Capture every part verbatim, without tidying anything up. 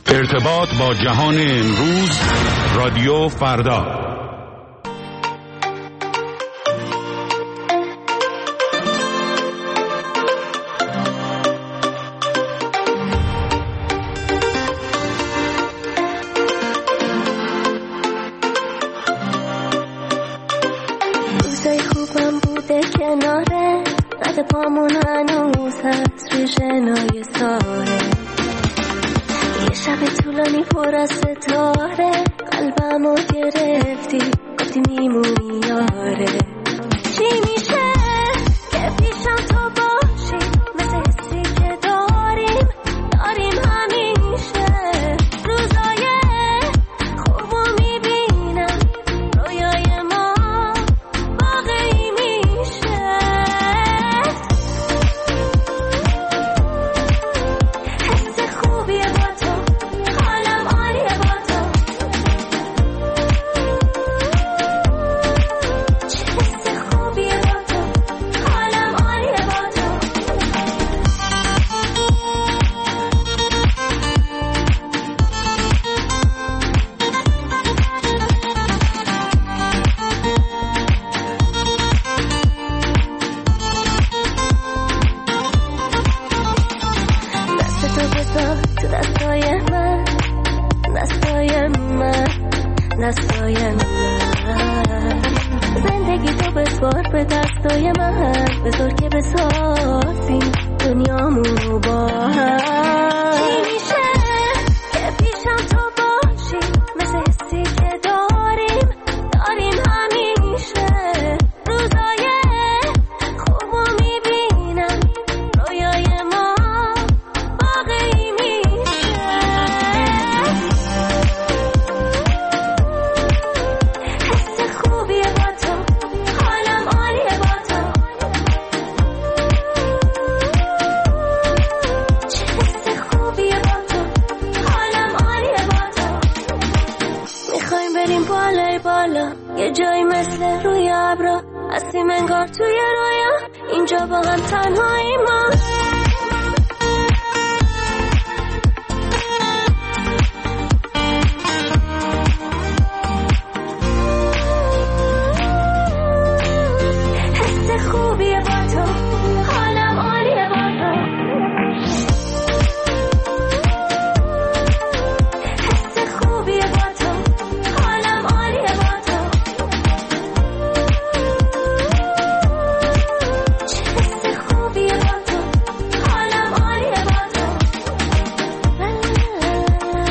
ارتباط با جهان امروز، رادیو فردا. روزای خوبم بوده کناره، قد پامون هنوز هست روی شنای ساره. یه شب طولانی پر از ستاره، قلبمو گرفتی گفتی میمونی یاره. چی میشه که پیشم تو باشی، مثل حسی که داریم داریم همیشه. روزای خوبو میبینم، رویای ما واقعی میشه. حس خوبیه با تو، حالم عالیه با تو. چه حس خوبیه با تو، حالم عالیه با تو. دست تو بذار تو دستای من، دستای من، دستای من. زندگی تو بسپار به دستای من، بذار که بسازیم دنیامونو با هم. چی میشه که پیشم تو باشی، مثل حسی که داریم داریم همیشه. روزای خوبو میبینم، رویای ما واقعی میشه. حس خوبیه با تو، حالم عالیه با تو. چه حس خوبیه با تو، حالم عالیه با تو. میخوایم بریم بالای بالا، یه جایی مثل روی ابرا، هستیم انگار توی رویا، اینجا با هم تنهایی ما. حس خوبیه با تو، حالم عالیه با تو. حس خوبیه با تو، حالم عالیه با تو. چه حس خوبیه با تو، حالم عالیه با تو. لا لا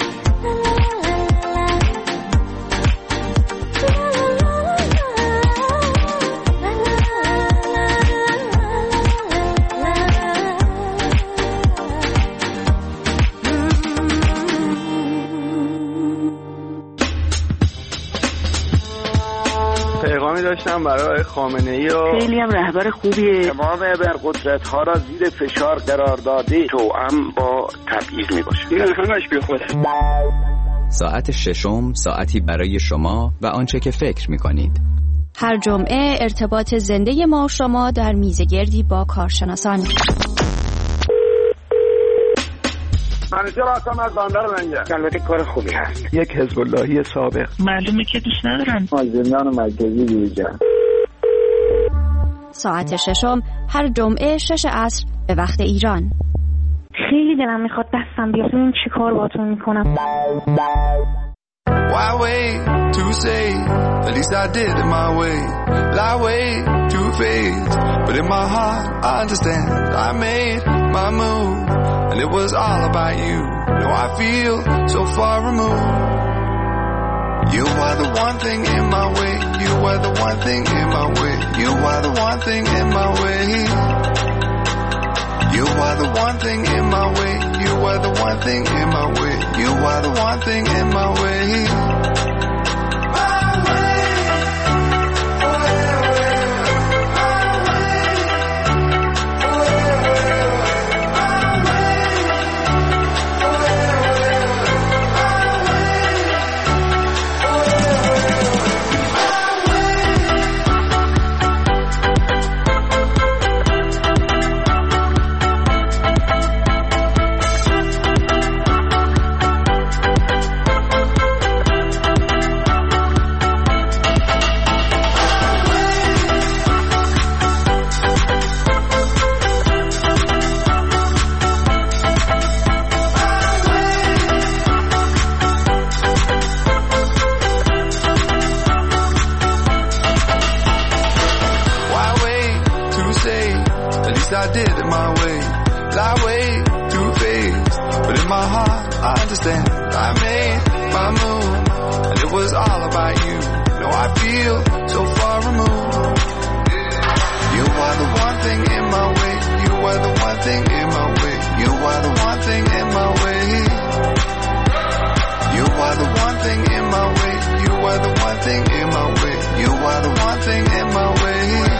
پیغامی داشتم برای خامنه‌ای و خیلی هم رهبر خوبیه. تمام ابرقدرت ها را زیر فشار قرار داده، توأم با تبعیض می باشه. این همش بی خوده. ساعت ششم، ساعتی برای شما و آنچه که فکر می کنید. هر جمعه ارتباط زنده ما و شما در میزگردی با کارشناسان. منیجر هستم از بندر منجر. البته کار خوبی هست. یک حزب اللهی سابق. معلومه که دوست ندارم. زندان مرکزی بیرجان. ساعت ششم هر جمعه شش عصر به وقت ایران. خیلی دلم میخواد دستم بیاد ببینم چی کار باهاتون میکنم. Why wait to say, at least I did it my way. Lie way too fast, but in my heart I understand. I made my move, and it was all about you. Now I feel so far removed. You are the one thing in my way. You are the one thing in my way. You are the one thing in my way. You are the one thing in my way. You are the one thing in my way. You are the one thing in my way. My way. I did it my way. Lie way too faced, but in my heart I understand. I made my move, and it was all about you. No, I feel so far removed. You are the one thing in my way. You are the one thing in my way. You are the one thing in my way. You are the one thing in my way. You are the one thing in my way. You are the one thing in my way.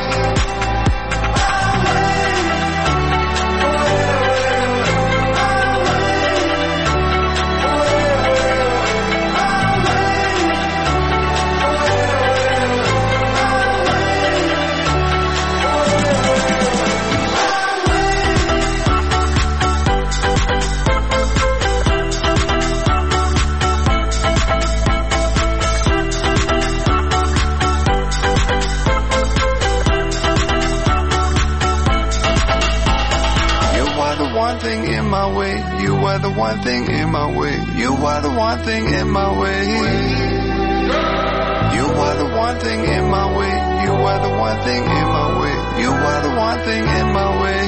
One thing in my way, you are the one thing in my way. You are the one thing in my way. You are the one thing in my way. You are the one thing in my way. You are the one thing in my way.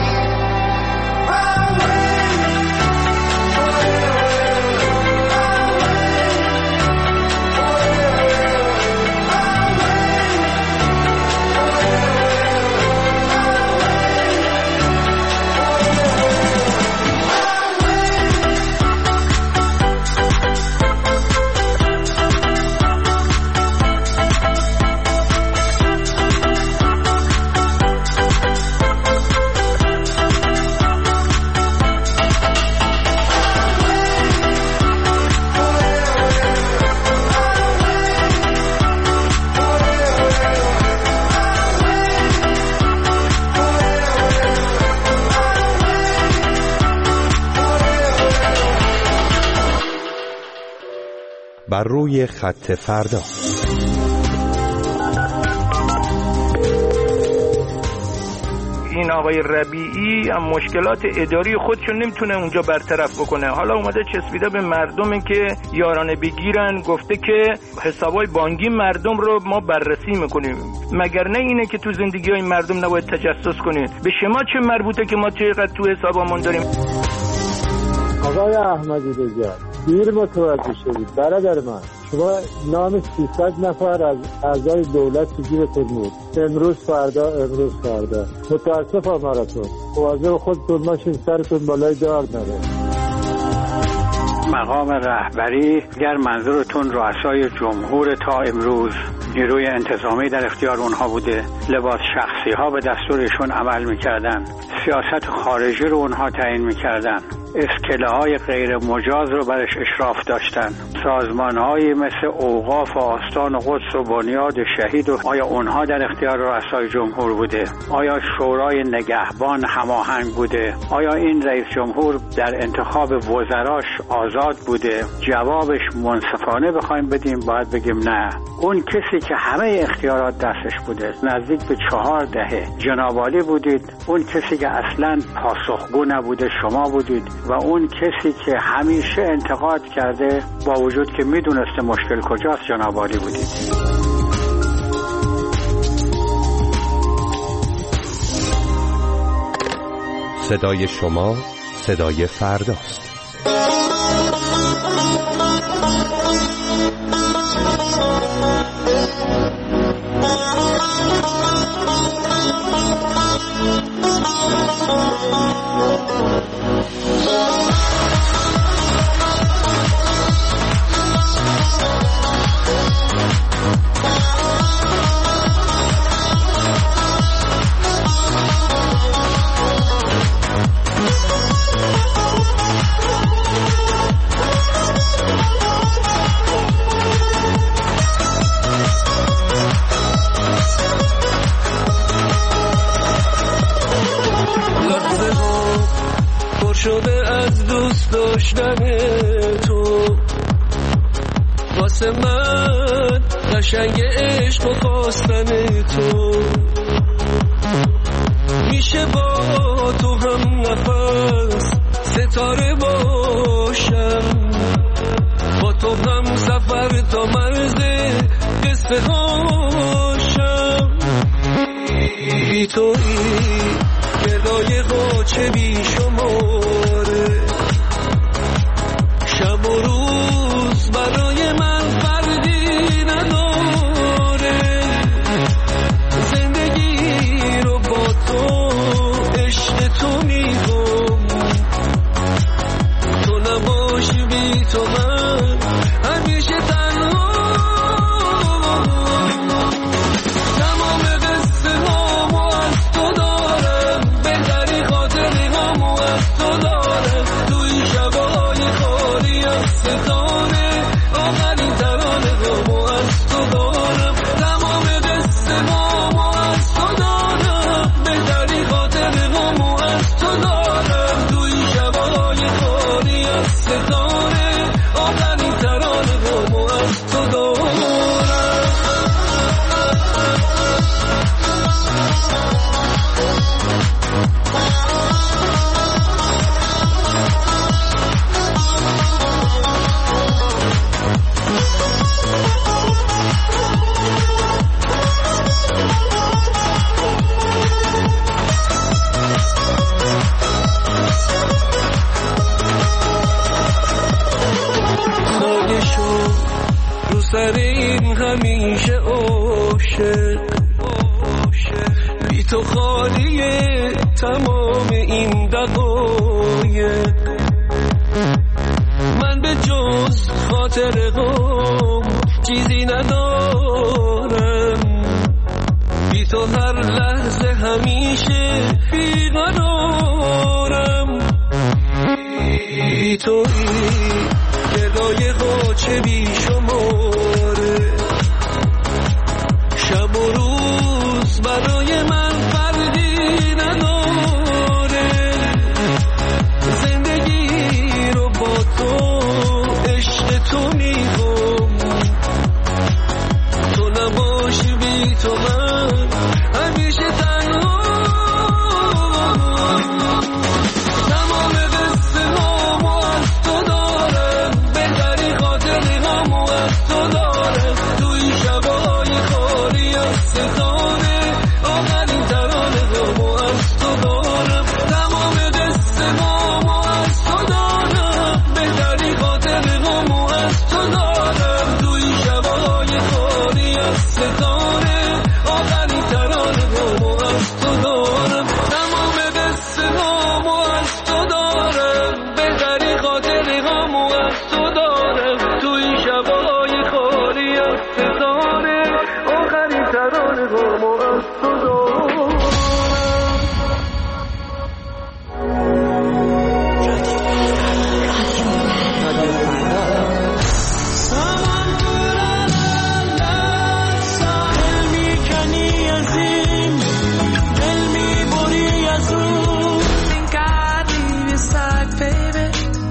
بر روی خط فردا. این آقای ربیعی هم مشکلات اداری خودشون نمیتونه اونجا برطرف بکنه. حالا اومده چسبیده به مردمی که یارانه بگیرن، گفته که حسابای بانکی مردم رو ما بررسی میکنیم. مگر نه اینه که تو زندگی های مردم نباید تجسس کنیم؟ به شما چه مربوطه که ما چقدر تو حسابمون داریم؟ آقای احمدی رضا دیر متوجه شدید برادر من. شما نام سیصد نفر از اعضای دولت تو جیبتون بود. امروز فردا امروز فردا متاسفم براتون. واجب خودتون ماشین سرتون بالای دار نره. مقام رهبری گر منظورتون رؤسای جمهور تا امروز نیروی انتظامی در اختیار اونها بوده، لباس شخصی ها به دستورشون عمل میکردن، سیاست خارجی رو اونها تعیین میکردن، اسکله های غیر مجاز رو برش اشراف داشتن، سازمان هایی مثل اوقاف و آستان قدس و بنیاد شهید و آیا اونها در اختیار رؤسای جمهور بوده؟ آیا شورای نگهبان هماهنگ بوده؟ آیا این رئیس جمهور در انتخاب وزراش آزاد بوده؟ جوابش منصفانه بخوایم بدیم باید بگیم نه. اون کسی که همه اختیارات دستش بوده، نزدیک به چهار دهه جناب عالی بودید. اون کسی که اصلاً پاسخگو نبوده شما بودید و اون کسی که همیشه انتقاد کرده با وجود که میدونسته مشکل کجاست جناب عالی بودید. صدای شما صدای فرداست. شده از دوست داشتن تو، واسه من قشنگ عشق و خواستن تو، میشه با تو هم نفس ستاره باشم، با تو هم سفر تا مرز قصه هاشم، بی تویی که سر این همیشه عاشق، بی تو خالیه تمام این دقایق. من به جز خاطر غم چیزی ندارم، بی تو هر لحظه همیشه بیقرارم. بی تو این گدای غاچه بی شماره، شب و روز برای من فرقی نداره. زندگی رو با تو عشق تو میخوام، تو نباشی بی تو من همیشه تنها. تمام قصه هامو از تو دارم، بهتری خاطر هامو از تو دارم. توی شبای خالی از ستاره، آخرین ترانه هامو از تو دارم. تمام قصه هامو از تو دارم، بهتری خاطر هامو از تو دارم. توی شبای خالی از ستاره، آخرین ترانه هامو از تو دارم. تمام قصه هامو از تو دارم، بهتری خاطر هامو از تو دارم. توی شبای خالی از ستاره، آخرین ترانه هامو از تو دارم. ساحل میکنی از این دل میبری از اون. Think I'd leave your side, baby.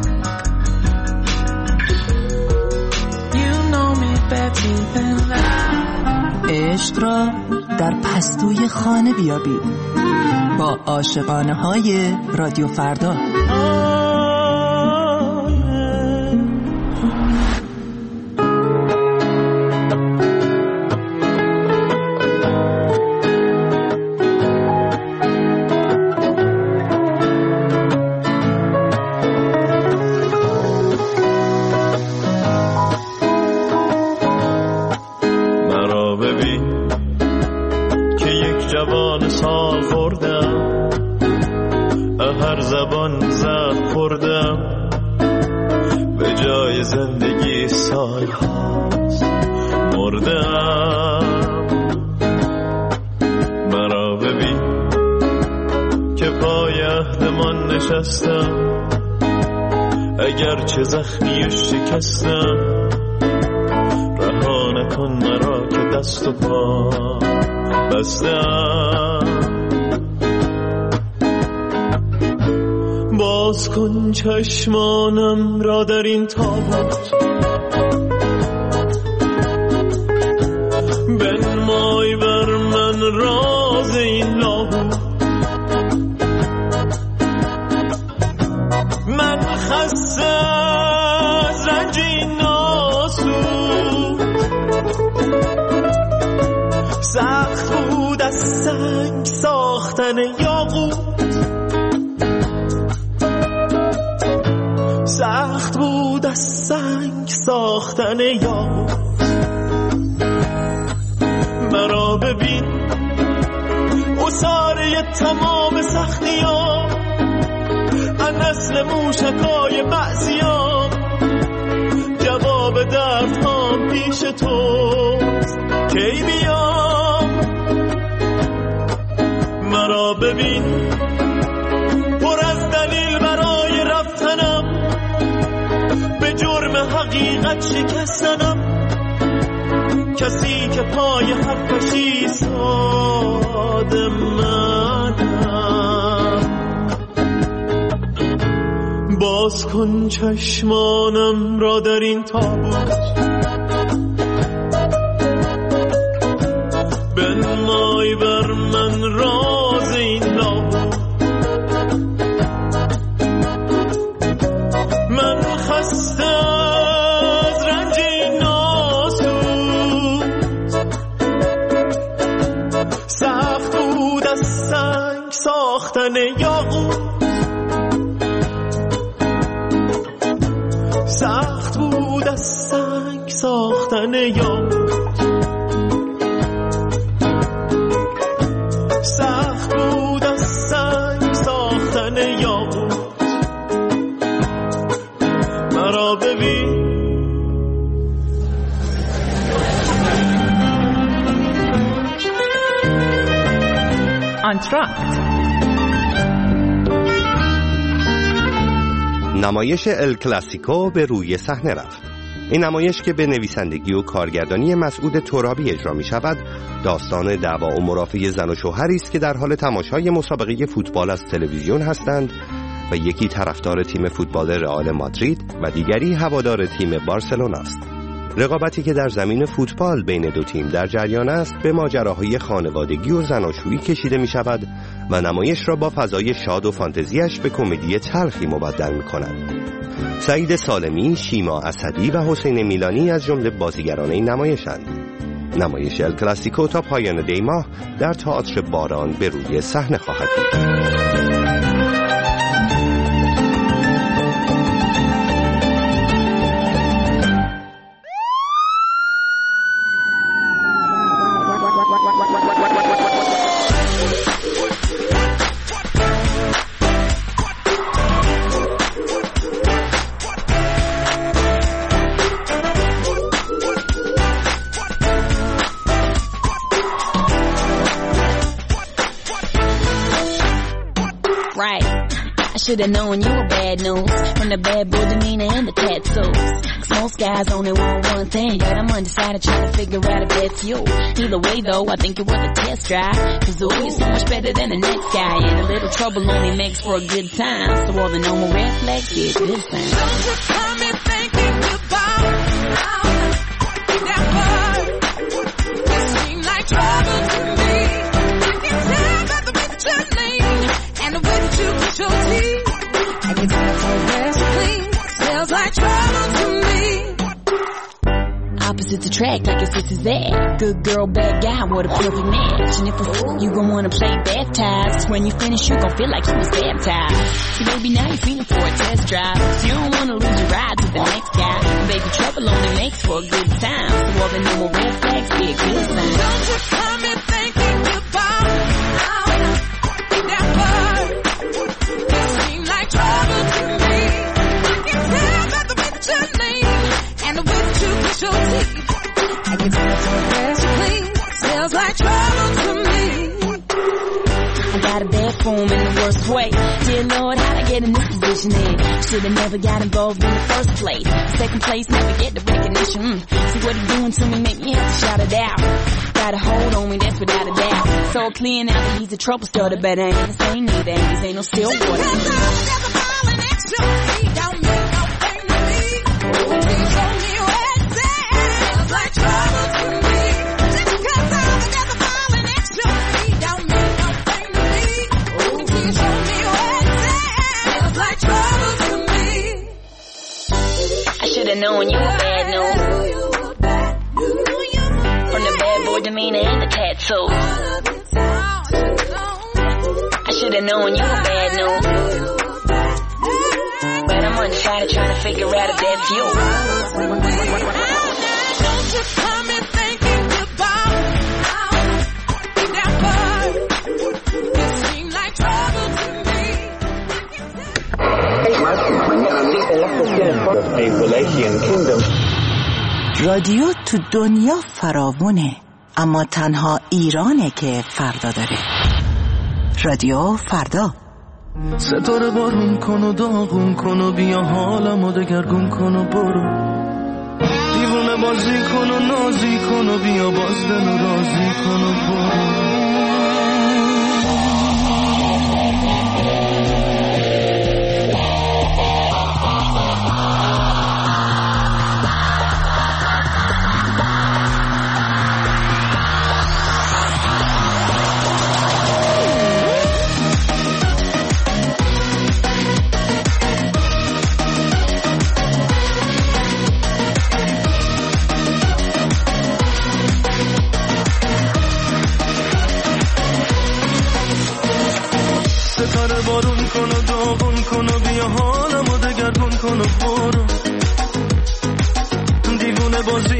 You know me better than that. عشق را در پستوی خانه بیابید با عاشقانه های رادیو فردا. مرا ببین که یک جوان سال خوردم، هر زبان زخم خوردم، به جای زندگی سال هاست مردم. مرا ببین که پای عهدمان نشستم، اگر چه زخمی و شکستم. رها نکن مرا که دست و پا بستم. باز کن چشمانم را در این تابوت، بنمای بر من راز این لاهوت. من خسته از رنج این ناسود، سخت بود از سنگ ساختن یاقوت. سخت بود از سنگ ساختن یاقوت. مرا ببین اساره تمام سختیام، از نسل موشکای بعضیام. جواب دردهام پیش توست، کی بیام. مرا ببین پر از دلیل برای رفتنم، به جرم حقیقت شکستنم. کسی که پای حرفش ایستاد منم. باز کن چشمانم را در این تابوت، بنمای بر من راز این لاهوت. من خسته از رنج این ناسود، سخت بود از سنگ ساختن یاقوت. سخت بود از سنگ ساختن یاد، سخت بود از سنگ ساختن یاد. مرا ببین آنتراکت. نمایش ال کلاسیکو به روی صحنه رفت. این نمایش که به نویسندگی و کارگردانی مسعود ترابی اجرا می شود، داستان دعوا و مرافعه زن و شوهری است که در حال تماشای مسابقه فوتبال از تلویزیون هستند و یکی طرفدار تیم فوتبال رئال مادرید و دیگری هوادار تیم بارسلونا است. رقابتی که در زمین فوتبال بین دو تیم در جریان است به ماجراهای خانوادگی و زناشویی کشیده می شود و نمایش را با فضای شاد و فانتزیش به کمدی تلخی مبدل می کند. سعید سالمی، شیما اسدی و حسین میلانی از جمله بازیگران این نمایشند. نمایش ال کلاسیکو تا پایان دی ماه در تئاتر باران به روی صحنه خواهد بود. Should've known you were bad news from the bad boy demeanor and the tattoos. Cause most guys only want one thing, but I'm undecided trying to figure out if that's you. Either way though, I think it was a test drive. Cause ooh, you're so much better than the next guy. And a little trouble only makes for a good time. So all the normal red flags get good signs. Don't you tell me thinking goodbye. That word, it seemed like trouble to me. I can tell by the way that you lean and the way that you put your teeth. I can tell so rest clean, smells like trouble to me. Opposites attract like it's this is that. Good girl, bad guy, what a perfect match. And if it's you gon' wanna play baptized, when you finish you gon' feel like you was baptized. So baby, now you're feeling for a test drive. So you don't wanna lose your ride to the next guy. Baby, trouble only makes for a good time. So all the normal red flags be a good sign. Don't you come in thinking goodbye. That word, it seemed like trouble to me. I can tell by the way that you lean and the way that you push your teeth. I can tell so rest clean, smells like trouble to me. I got a bad form in the worst way. Dear Lord, how'd I get in this position then? Should've never got involved in the first place. Second place, never get the recognition. Mm. See what he doing to me, make me have to shout it out. Got a hold on me, that's without a doubt. So clear now that he's a trouble starter, but I ain't the same neither. Ain't ain't no still water. Should've known you were bad news from the bad boy demeanor and the tattoos. I should've known you were bad news, but I'm undecided trying to figure out if that's you. Don't you come in thinking goodbye. That word, it seemed like trouble to me. رادیو تو دنیا فراوونه، اما تنها ایرانه که فردا داره. رادیو فردا. ستاره بارون کن و داغون کن و بیا حالمو دگرگون کن و برو، دیوونه بازی کن و نازی کن و بیا باز دلو رازی کن و برو.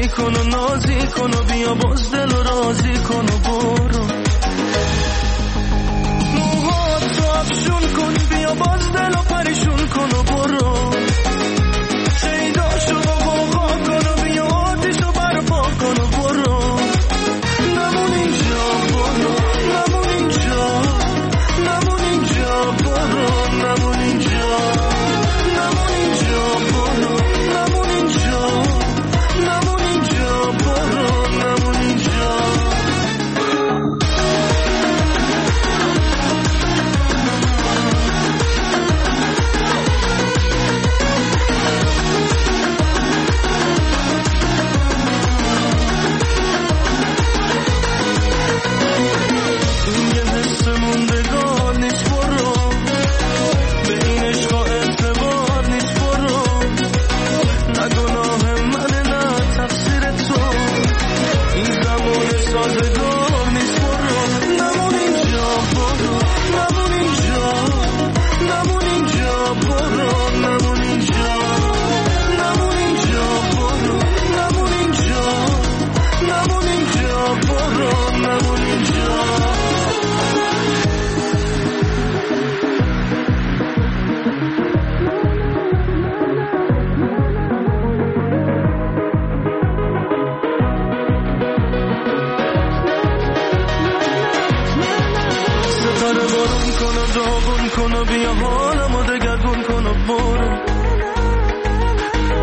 کن و نازی کن و بیا باز دل و رازی کن و برو موهات تو افشون کن بیا باز دل و پریشون کن و برو شیداشو با غوغا کن و بیا آتیشو برپا کن و برو نمون اینجا برو نمون اینجا نمون اینجا برو نمون اینجا نمون اینجا برو نمون اینجا نمون اینجا برو نمون اینجا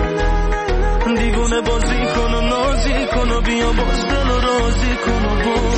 دیوونه بازی کن و نازی کن و بیا باز دل و رازی کن و برو